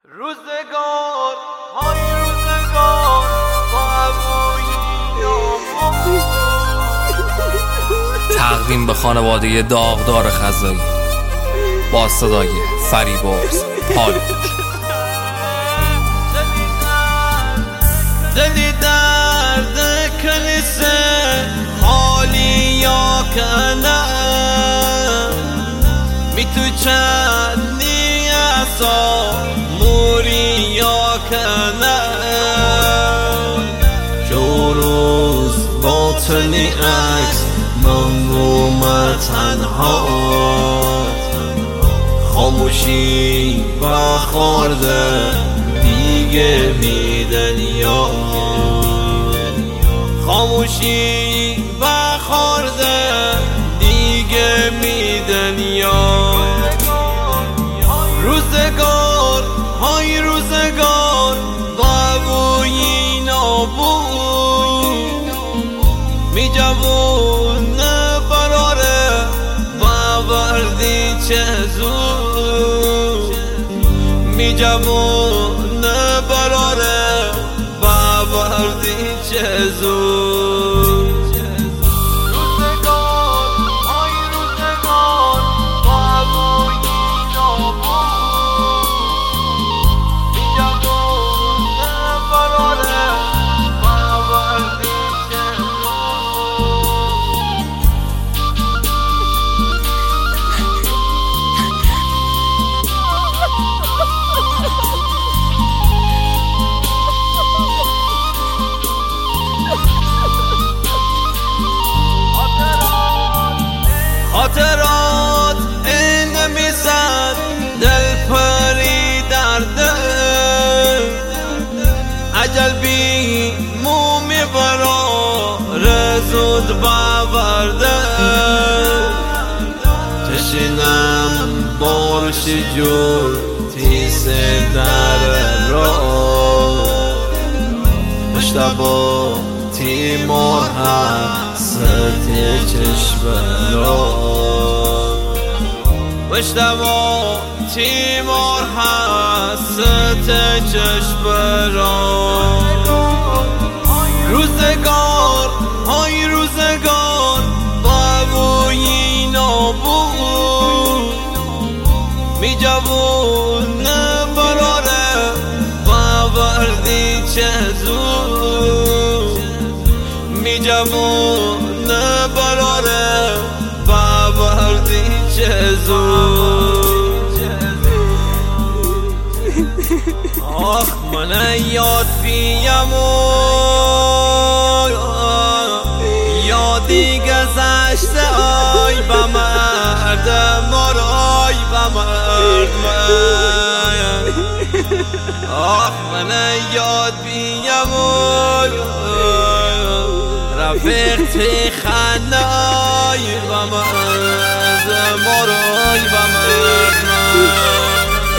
روزگار های روزگار با هوایی تقدیم به خانواده داغدار خزایی با صدای فریبرز پالوش. دلی درد کلیسه خالی یا کنه می تو چندی اصا موری یا کنه جوروز باطنی عکس ممنوم تنها خاموشی و خورده دیگه میدن یا خاموشی و خورده دیگه میدن یا روزگار های روزگار قبوی نابود می جوون براره باوردی چه زود می جوون براره باوردی چه زود روزگار های روزگار قبوی نابود می جوون براره باوردی چه خاطرات این میزد دل پری در دل عجل بی مومی برا رزود باورده تشینم بارشی جور تیس در را مشتبا تیمور هست چشم را مشتبا تیمور هست چشم را روزگار های روزگار قبوی نابود می جوون براره باوردی چه زود می جوون براره باوردی چه زود آخ من یاد بیم یادی گذشته آی با مرد مرای با مرد من آخ من یاد بیم رفیقتی خنای با مرد مرای با مرد من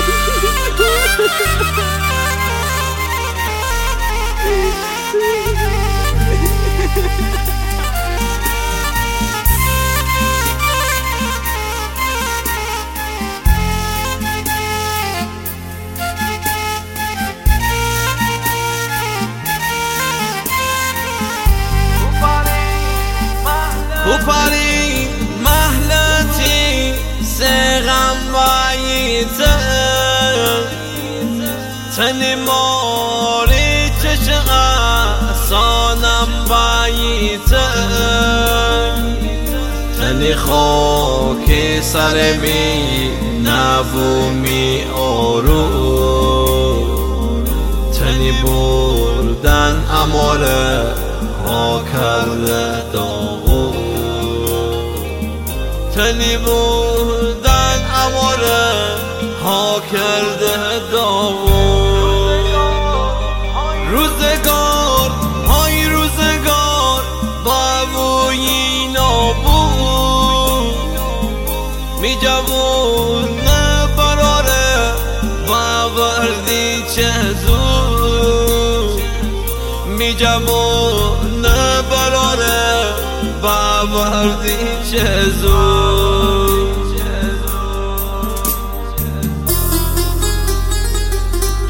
کوپاری محلتی سغم وایته تنی ماری چشقه سانم وایته تنی خاکی سرمی نبومی آرو تنی بردن اماله ها کرده داغو تنی بودن اماره ها کرده داغو روزگار های روزگار قبوی نابود می جوون براره باوردی چه زود می جوون براره باوردی چه زود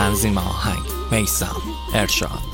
تنظیم آهنگ میثم ارشاد.